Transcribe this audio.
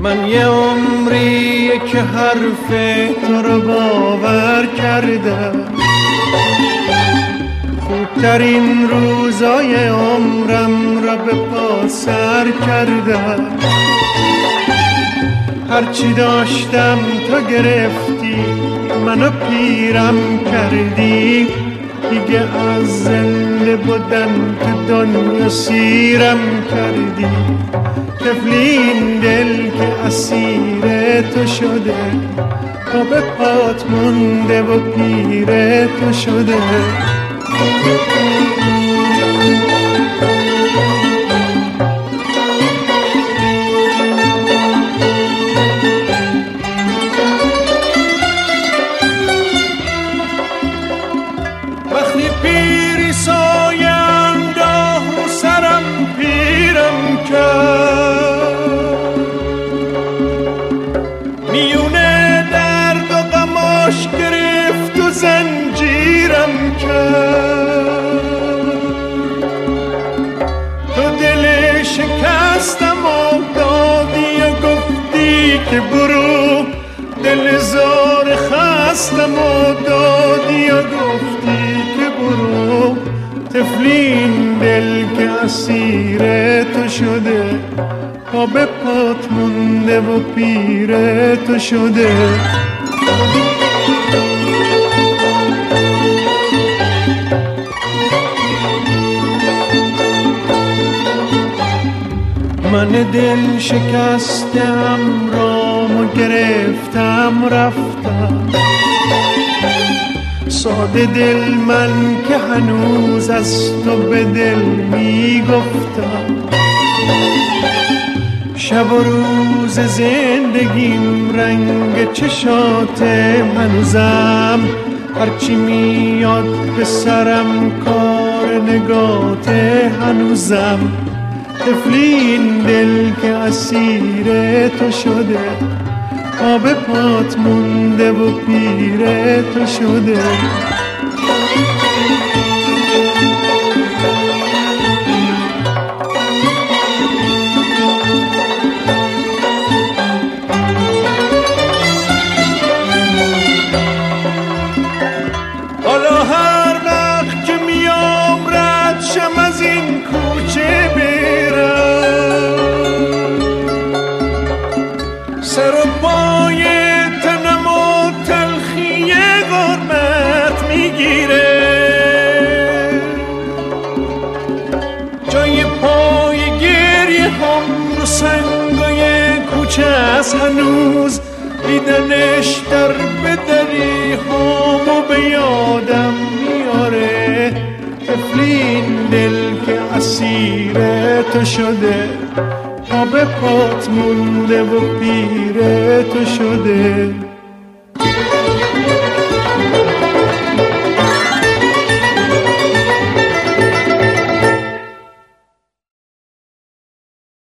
من یه عمریه که حرف تو رو باور کردم، خوبترین روزای عمرم را به پا سر کردم. هرچی داشتم تو گرفتی، منو پیرم کردی، دیگه از زنده بودن تو دنیا سیرم کردی. طفلین دل که اسیر تو شده، پا به پات مونده و پیر تو شده. وقتی پیری سایه انداخت رو سرم پیرم کرد، میونه درد و غماش گرفت و زنجیرم کرد. تو دل شکستم و دادی و گفتی که برو، دل زار خستم و دادی و گفتی که برو. طفلین دل که اسیر تو شده، پا به پات مونده و پیر تو شده. من دل شکستم رامو گرفتم رفتم، ساده دل من که هنوز از تو به دل میگفتم. شب و روز زندگیم رنگ چشات هنوزم، هرچی میاد به سرم کار نگات هنوزم. طفلین دل که اسیر تو شده، پا به پات مونده و پیر تو شده. حالا هر وقت که میام رد شم از این کوچه سر و پای تنم و تلخی غربت میگیره، جای پای گریه هم رو سنگای کوچه از هنوز، دیدنش در بدری همو به یادم میاره. طفلین دل که اسیر تو شده، پا به پات مونده و پیر تو شده.